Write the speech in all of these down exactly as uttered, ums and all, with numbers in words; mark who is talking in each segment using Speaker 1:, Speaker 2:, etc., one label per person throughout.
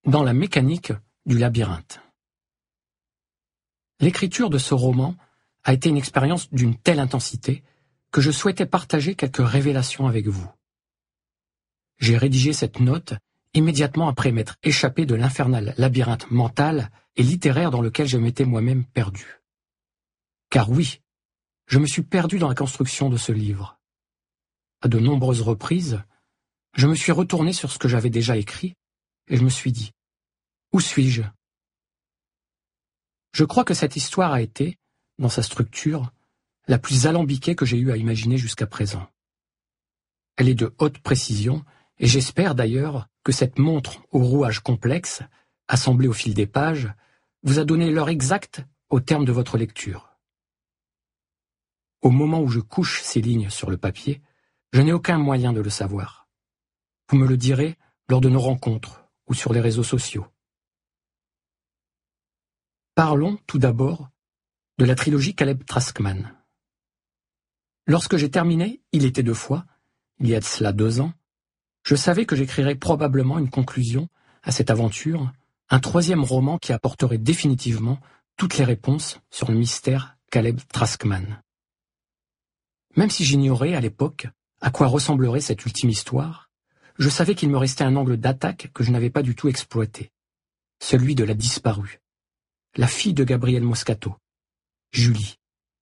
Speaker 1: dans la mécanique du labyrinthe. L'écriture de ce roman a été une expérience d'une telle intensité que je souhaitais partager quelques révélations avec vous. J'ai rédigé cette note immédiatement après m'être échappé de l'infernal labyrinthe mental et littéraire dans lequel je m'étais moi-même perdu. Car oui, je me suis perdu dans la construction de ce livre. À de nombreuses reprises, je me suis retourné sur ce que j'avais déjà écrit et je me suis dit « Où suis-je » Je crois que cette histoire a été, dans sa structure, la plus alambiquée que j'ai eu à imaginer jusqu'à présent. Elle est de haute précision et j'espère d'ailleurs que cette montre au rouage complexe, assemblée au fil des pages, vous a donné l'heure exacte au terme de votre lecture. Au moment où je couche ces lignes sur le papier, je n'ai aucun moyen de le savoir. Vous me le direz lors de nos rencontres ou sur les réseaux sociaux. Parlons tout d'abord de la trilogie Caleb Traskman. Lorsque j'ai terminé Il était deux fois, il y a de cela deux ans, je savais que j'écrirais probablement une conclusion à cette aventure, un troisième roman qui apporterait définitivement toutes les réponses sur le mystère Caleb Traskman. Même si j'ignorais à l'époque à quoi ressemblerait cette ultime histoire, je savais qu'il me restait un angle d'attaque que je n'avais pas du tout exploité, celui de la disparue, la fille de Gabriel Moscato, Julie.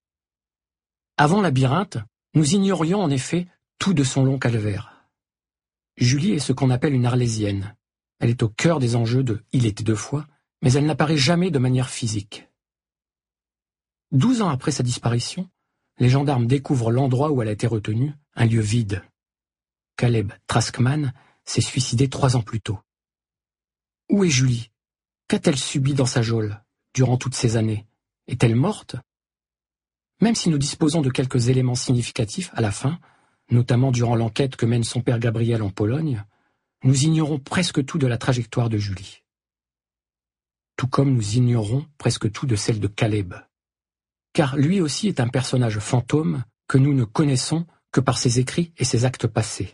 Speaker 1: Avant Labyrinthe, nous ignorions en effet tout de son long calvaire. Julie est ce qu'on appelle une arlésienne. Elle est au cœur des enjeux de Il était deux fois, mais elle n'apparaît jamais de manière physique. Douze ans après sa disparition, les gendarmes découvrent l'endroit où elle a été retenue, un lieu vide. Caleb Traskman s'est suicidé trois ans plus tôt. Où est Julie? Qu'a-t-elle subi dans sa geôle durant toutes ces années? Est-elle morte? Même si nous disposons de quelques éléments significatifs à la fin, notamment durant l'enquête que mène son père Gabriel en Pologne, nous ignorons presque tout de la trajectoire de Julie. Tout comme nous ignorons presque tout de celle de Caleb. Car lui aussi est un personnage fantôme que nous ne connaissons que par ses écrits et ses actes passés.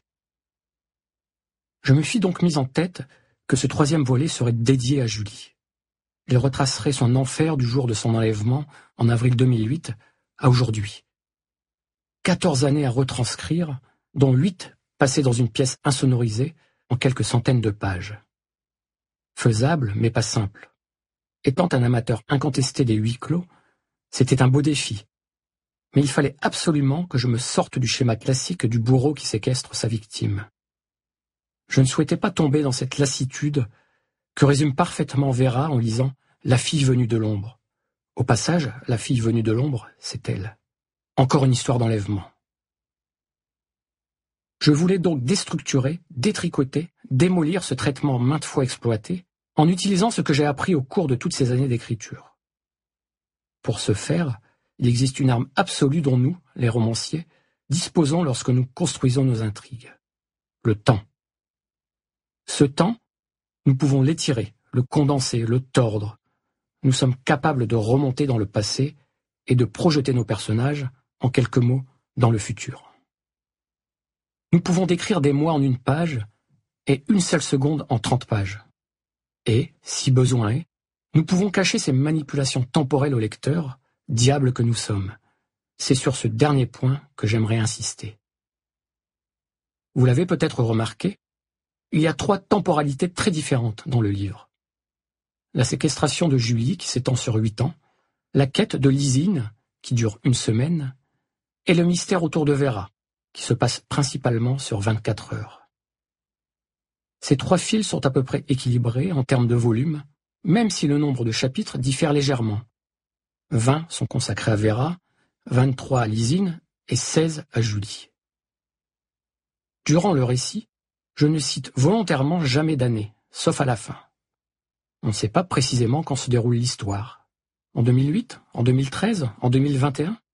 Speaker 1: Je me suis donc mis en tête que ce troisième volet serait dédié à Julie. Il retracerait son enfer du jour de son enlèvement, en avril deux mille huit, à aujourd'hui. Quatorze années à retranscrire, dont huit passées dans une pièce insonorisée en quelques centaines de pages. Faisable, mais pas simple. Étant un amateur incontesté des huis clos, c'était un beau défi. Mais il fallait absolument que je me sorte du schéma classique du bourreau qui séquestre sa victime. Je ne souhaitais pas tomber dans cette lassitude que résume parfaitement Vera en lisant « La fille venue de l'ombre ». Au passage, la fille venue de l'ombre, c'est elle. Encore une histoire d'enlèvement. Je voulais donc déstructurer, détricoter, démolir ce traitement maintes fois exploité, en utilisant ce que j'ai appris au cours de toutes ces années d'écriture. Pour ce faire, il existe une arme absolue dont nous, les romanciers, disposons lorsque nous construisons nos intrigues. Le temps. Ce temps, nous pouvons l'étirer, le condenser, le tordre. Nous sommes capables de remonter dans le passé et de projeter nos personnages, en quelques mots, dans le futur. Nous pouvons décrire des mois en une page et une seule seconde en trente pages. Et, si besoin est, nous pouvons cacher ces manipulations temporelles au lecteur, diables que nous sommes. C'est sur ce dernier point que j'aimerais insister. Vous l'avez peut-être remarqué, il y a trois temporalités très différentes dans le livre. La séquestration de Julie, qui s'étend sur huit ans, la quête de Lysine, qui dure une semaine, et le mystère autour de Vera, qui se passe principalement sur vingt-quatre heures. Ces trois fils sont à peu près équilibrés en termes de volume, même si le nombre de chapitres diffère légèrement. vingt sont consacrés à Vera, vingt-trois à Lysine et seize à Julie. Durant le récit, je ne cite volontairement jamais d'année, sauf à la fin. On ne sait pas précisément quand se déroule l'histoire. En deux mille huit, en deux mille treize, en deux mille vingt et un?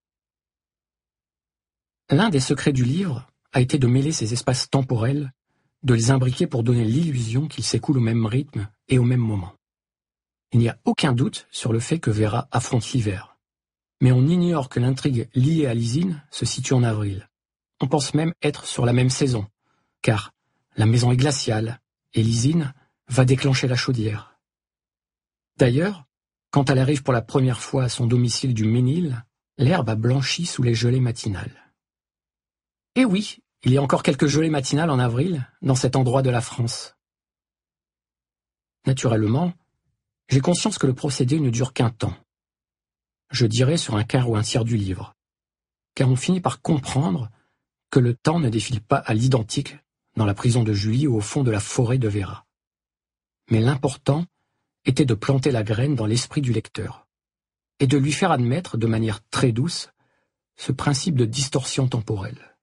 Speaker 1: L'un des secrets du livre a été de mêler ces espaces temporels, de les imbriquer pour donner l'illusion qu'ils s'écoulent au même rythme et au même moment. Il n'y a aucun doute sur le fait que Vera affronte l'hiver. Mais on ignore que l'intrigue liée à Lysine se situe en avril. On pense même être sur la même saison, car la maison est glaciale et Lysine va déclencher la chaudière. D'ailleurs, quand elle arrive pour la première fois à son domicile du Ménil, l'herbe a blanchi sous les gelées matinales. Et oui, il y a encore quelques gelées matinales en avril, dans cet endroit de la France. Naturellement, j'ai conscience que le procédé ne dure qu'un temps. Je dirais sur un quart ou un tiers du livre, car on finit par comprendre que le temps ne défile pas à l'identique dans la prison de Julie ou au fond de la forêt de Véra. Mais l'important était de planter la graine dans l'esprit du lecteur, et de lui faire admettre de manière très douce ce principe de distorsion temporelle.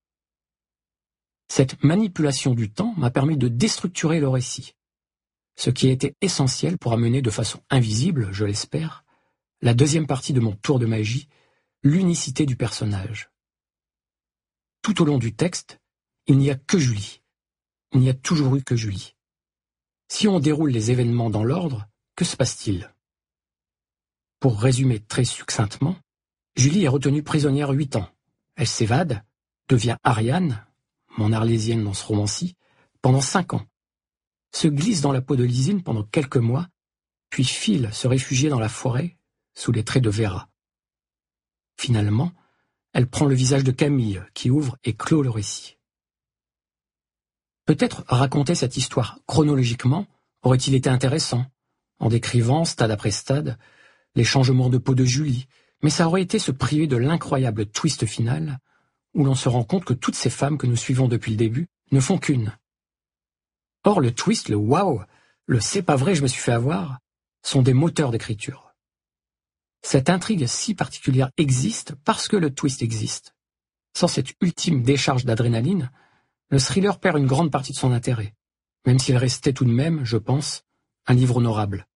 Speaker 1: Cette manipulation du temps m'a permis de déstructurer le récit, ce qui a été essentiel pour amener de façon invisible, je l'espère, la deuxième partie de mon tour de magie, l'unicité du personnage. Tout au long du texte, il n'y a que Julie. Il n'y a toujours eu que Julie. Si on déroule les événements dans l'ordre, que se passe-t-il? Pour résumer très succinctement, Julie est retenue prisonnière huit ans. Elle s'évade, devient Ariane, mon arlésienne dans ce roman-ci, pendant cinq ans, se glisse dans la peau de Lysine pendant quelques mois, puis file se réfugier dans la forêt, sous les traits de Véra. Finalement, elle prend le visage de Camille, qui ouvre et clôt le récit. Peut-être raconter cette histoire chronologiquement aurait-il été intéressant, en décrivant, stade après stade, les changements de peau de Julie, mais ça aurait été se priver de l'incroyable twist final, où l'on se rend compte que toutes ces femmes que nous suivons depuis le début ne font qu'une. Or, le twist, le waouh, le c'est pas vrai, je me suis fait avoir, sont des moteurs d'écriture. Cette intrigue si particulière existe parce que le twist existe. Sans cette ultime décharge d'adrénaline, le thriller perd une grande partie de son intérêt, même s'il restait tout de même, je pense, un livre honorable.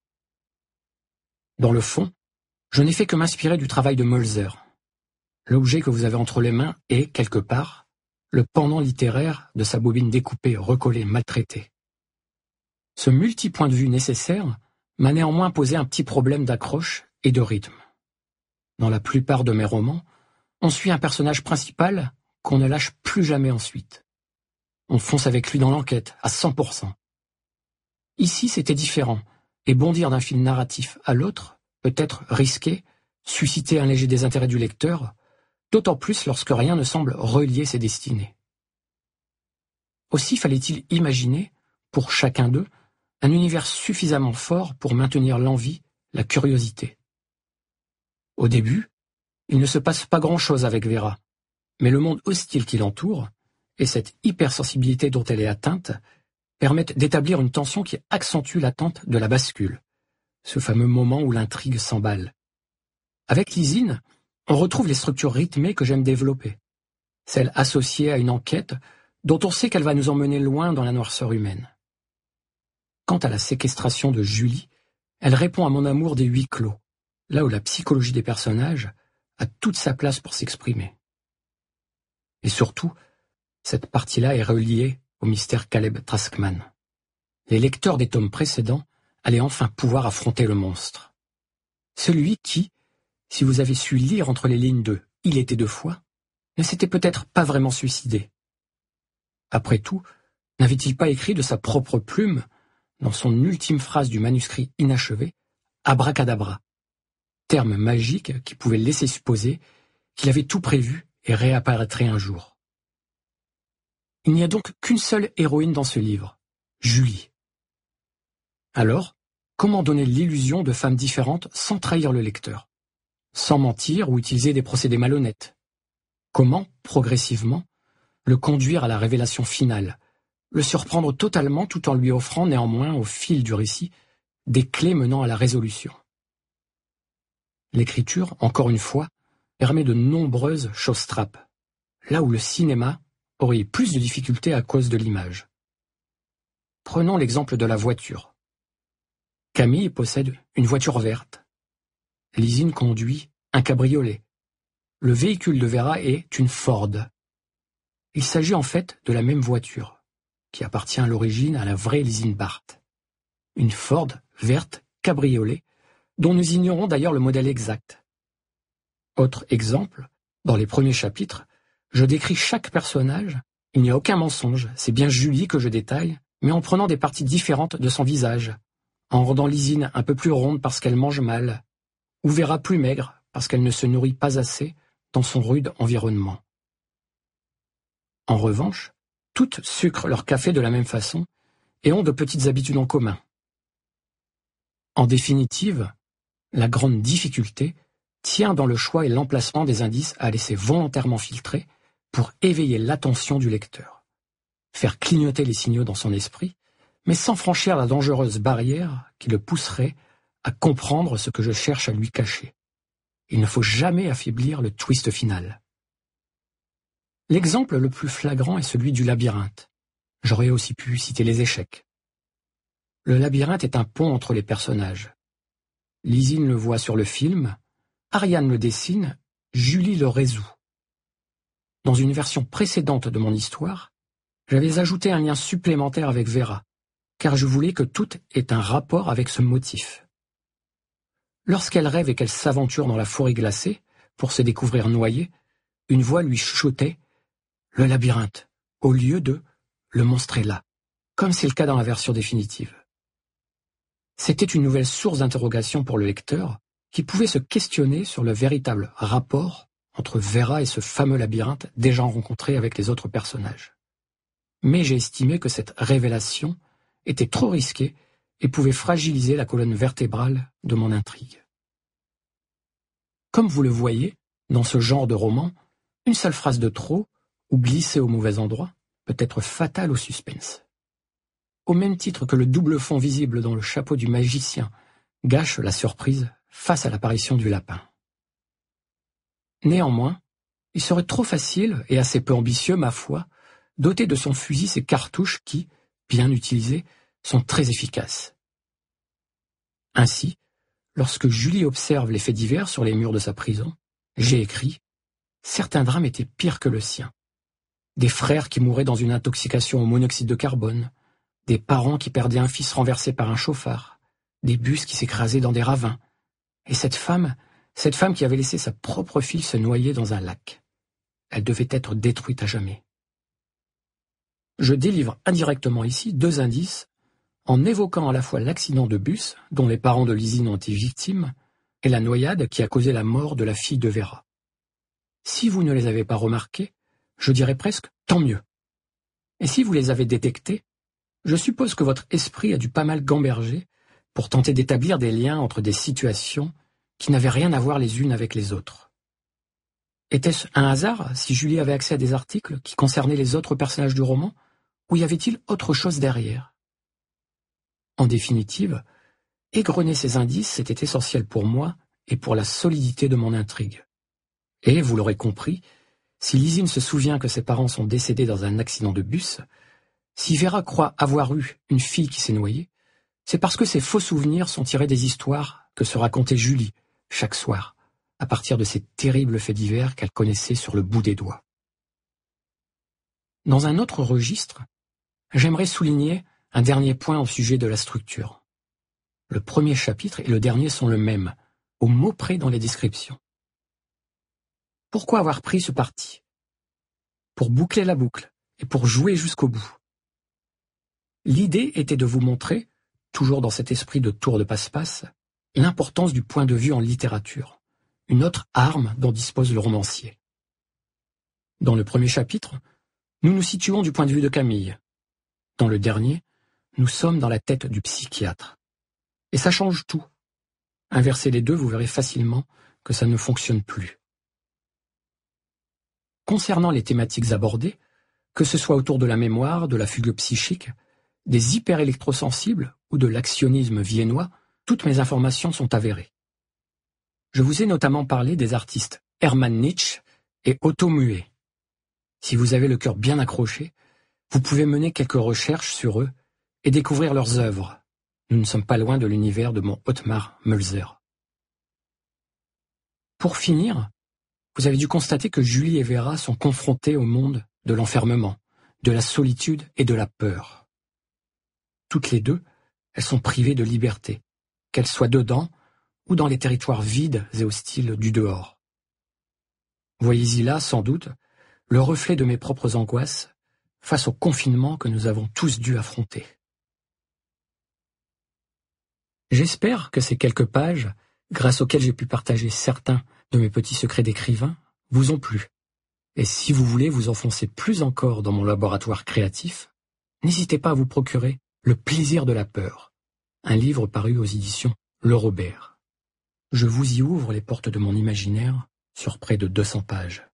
Speaker 1: Dans le fond, je n'ai fait que m'inspirer du travail de Mölzer. L'objet que vous avez entre les mains est, quelque part, le pendant littéraire de sa bobine découpée, recollée, maltraitée. Ce multi-point de vue nécessaire m'a néanmoins posé un petit problème d'accroche et de rythme. Dans la plupart de mes romans, on suit un personnage principal qu'on ne lâche plus jamais ensuite. On fonce avec lui dans l'enquête, à cent pour cent. Ici, c'était différent, et bondir d'un fil narratif à l'autre peut être risqué, susciter un léger désintérêt du lecteur, d'autant plus lorsque rien ne semble relier ses destinées. Aussi fallait-il imaginer, pour chacun d'eux, un univers suffisamment fort pour maintenir l'envie, la curiosité. Au début, il ne se passe pas grand-chose avec Véra, mais le monde hostile qui l'entoure, et cette hypersensibilité dont elle est atteinte, permettent d'établir une tension qui accentue l'attente de la bascule, ce fameux moment où l'intrigue s'emballe. Avec Lysine, on retrouve les structures rythmées que j'aime développer, celles associées à une enquête dont on sait qu'elle va nous emmener loin dans la noirceur humaine. Quant à la séquestration de Julie, elle répond à mon amour des huis clos, là où la psychologie des personnages a toute sa place pour s'exprimer. Et surtout, cette partie-là est reliée au mystère Caleb Traskman. Les lecteurs des tomes précédents allaient enfin pouvoir affronter le monstre. Celui qui, si vous avez su lire entre les lignes de « Il était deux fois », ne s'était peut-être pas vraiment suicidé. Après tout, n'avait-il pas écrit de sa propre plume, dans son ultime phrase du manuscrit inachevé, « abracadabra », terme magique qui pouvait laisser supposer qu'il avait tout prévu et réapparaîtrait un jour. Il n'y a donc qu'une seule héroïne dans ce livre, Julie. Alors, comment donner l'illusion de femmes différentes sans trahir le lecteur, sans mentir ou utiliser des procédés malhonnêtes? Comment, progressivement, le conduire à la révélation finale, le surprendre totalement tout en lui offrant néanmoins au fil du récit des clés menant à la résolution? L'écriture, encore une fois, permet de nombreuses choses-trappes, là où le cinéma aurait eu plus de difficultés à cause de l'image. Prenons l'exemple de la voiture. Camille possède une voiture verte. Lysine conduit un cabriolet. Le véhicule de Véra est une Ford. Il s'agit en fait de la même voiture, qui appartient à l'origine à la vraie Lysine Barthes. Une Ford verte cabriolet, dont nous ignorons d'ailleurs le modèle exact. Autre exemple, dans les premiers chapitres, je décris chaque personnage, il n'y a aucun mensonge, c'est bien Julie que je détaille, mais en prenant des parties différentes de son visage, en rendant Lysine un peu plus ronde parce qu'elle mange mal, ou Vera plus maigre parce qu'elle ne se nourrit pas assez dans son rude environnement. En revanche, toutes sucrent leur café de la même façon et ont de petites habitudes en commun. En définitive, la grande difficulté tient dans le choix et l'emplacement des indices à laisser volontairement filtrer pour éveiller l'attention du lecteur, faire clignoter les signaux dans son esprit, mais sans franchir la dangereuse barrière qui le pousserait à comprendre ce que je cherche à lui cacher. Il ne faut jamais affaiblir le twist final. L'exemple le plus flagrant est celui du labyrinthe. J'aurais aussi pu citer les échecs. Le labyrinthe est un pont entre les personnages. Lysine le voit sur le film, Ariane le dessine, Julie le résout. Dans une version précédente de mon histoire, j'avais ajouté un lien supplémentaire avec Vera, car je voulais que tout ait un rapport avec ce motif. Lorsqu'elle rêve et qu'elle s'aventure dans la forêt glacée, pour se découvrir noyée, une voix lui chuchotait « Le labyrinthe », au lieu de « Le monstre est là », comme c'est le cas dans la version définitive. C'était une nouvelle source d'interrogation pour le lecteur, qui pouvait se questionner sur le véritable rapport entre Vera et ce fameux labyrinthe déjà rencontré avec les autres personnages. Mais j'ai estimé que cette révélation était trop risquée et pouvait fragiliser la colonne vertébrale de mon intrigue. Comme vous le voyez, dans ce genre de roman, une seule phrase de trop, ou glissée au mauvais endroit, peut être fatale au suspense. Au même titre que le double fond visible dans le chapeau du magicien gâche la surprise face à l'apparition du lapin. Néanmoins, il serait trop facile, et assez peu ambitieux, ma foi, doter de son fusil ces cartouches qui, bien utilisées, sont très efficaces. Ainsi, lorsque Julie observe les faits divers sur les murs de sa prison, j'ai écrit « Certains drames étaient pires que le sien. Des frères qui mouraient dans une intoxication au monoxyde de carbone, des parents qui perdaient un fils renversé par un chauffard, des bus qui s'écrasaient dans des ravins, et cette femme, cette femme qui avait laissé sa propre fille se noyer dans un lac. Elle devait être détruite à jamais. » Je délivre indirectement ici deux indices en évoquant à la fois l'accident de bus, dont les parents de Lysine ont été victimes, et la noyade qui a causé la mort de la fille de Vera. Si vous ne les avez pas remarqués, je dirais presque tant mieux. Et si vous les avez détectés, je suppose que votre esprit a dû pas mal gamberger pour tenter d'établir des liens entre des situations qui n'avaient rien à voir les unes avec les autres. Était-ce un hasard si Julie avait accès à des articles qui concernaient les autres personnages du roman, ou y avait-il autre chose derrière? En définitive, égrener ces indices, c'était essentiel pour moi et pour la solidité de mon intrigue. Et, vous l'aurez compris, si Lysine se souvient que ses parents sont décédés dans un accident de bus, si Vera croit avoir eu une fille qui s'est noyée, c'est parce que ces faux souvenirs sont tirés des histoires que se racontait Julie chaque soir, à partir de ces terribles faits divers qu'elle connaissait sur le bout des doigts. Dans un autre registre, j'aimerais souligner un dernier point au sujet de la structure. Le premier chapitre et le dernier sont le même, au mot près dans les descriptions. Pourquoi avoir pris ce parti? Pour boucler la boucle et pour jouer jusqu'au bout. L'idée était de vous montrer, toujours dans cet esprit de tour de passe-passe, l'importance du point de vue en littérature, une autre arme dont dispose le romancier. Dans le premier chapitre, nous nous situons du point de vue de Camille. Dans le dernier, nous sommes dans la tête du psychiatre. Et ça change tout. Inversez les deux, vous verrez facilement que ça ne fonctionne plus. Concernant les thématiques abordées, que ce soit autour de la mémoire, de la fugue psychique, des hyperélectrosensibles ou de l'actionnisme viennois, toutes mes informations sont avérées. Je vous ai notamment parlé des artistes Hermann Nietzsche et Otto Muet. Si vous avez le cœur bien accroché, vous pouvez mener quelques recherches sur eux et découvrir leurs œuvres. Nous ne sommes pas loin de l'univers de mon Ottmar Mölzer. Pour finir, vous avez dû constater que Julie et Vera sont confrontées au monde de l'enfermement, de la solitude et de la peur. Toutes les deux, elles sont privées de liberté, qu'elles soient dedans ou dans les territoires vides et hostiles du dehors. Voyez-y là, sans doute, le reflet de mes propres angoisses, face au confinement que nous avons tous dû affronter. J'espère que ces quelques pages, grâce auxquelles j'ai pu partager certains de mes petits secrets d'écrivain, vous ont plu. Et si vous voulez vous enfoncer plus encore dans mon laboratoire créatif, n'hésitez pas à vous procurer Le plaisir de la peur, un livre paru aux éditions Le Robert. Je vous y ouvre les portes de mon imaginaire sur près de deux cents pages.